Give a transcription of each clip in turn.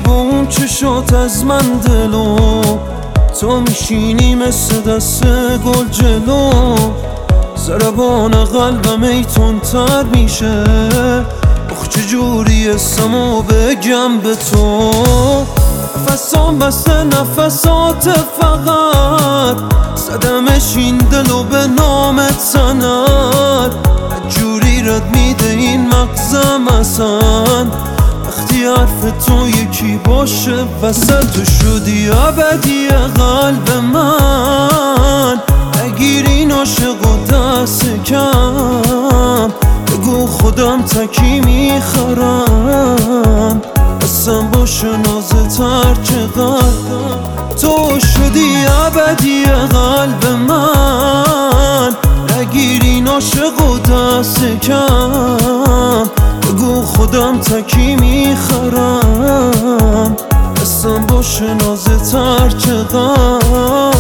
با اون چشات از من دلو، تو میشینی مثل دست گل جلو، ضربان قلبم ای تندتر میشه، آخ چجوری اسمو بگم به تو. نفسام بسته نفسات فقط، زدمش این دلو به نامت سند، جوری رد میده این مغزم اصلا، وقتی حرف تو یکی باشه وسط، تو شدی ابدی قلب من، نگیر این عاشق و دست کم، بگو خودم تکی میخرم، قسم باشه نازت هر چقدر، تو شدی ابدی قلب من، نگیر این عاشق و دست کم، بگو خودم تکی میخرم، قسم باشه نازت هر چقدر.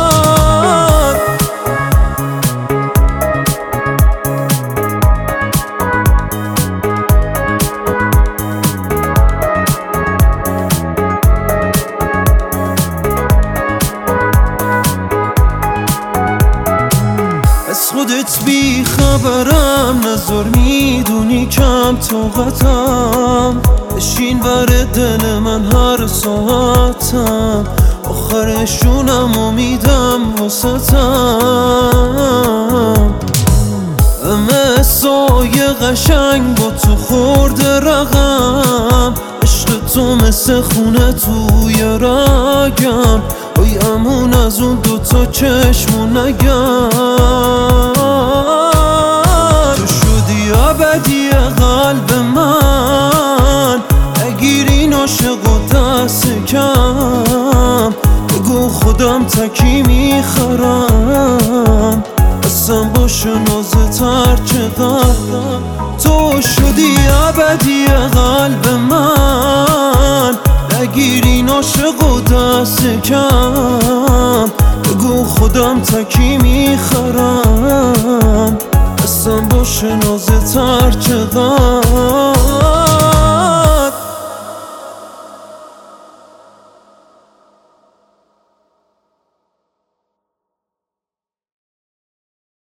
از خودت بی خبرم، نظر میدونی کم طاقتم، بشین بر دل من هر ساعتم، آخرشونم امیدم واسطم، همه سایه قشنگ با تو خورده رقم، عشق تو مثل خونه توی رگم، وای امون از اون دوتا چشمو نگم، تو شدی ابدی قلب من، نگیر این عاشق و دست کم، بگو خودم تکی میخرم، قسم باشه نازت هر چقدر، تو شدی ابدی قلب من، نگیر این عاشق و دست کم، بگو خودم تکی میخرم، قسم باشه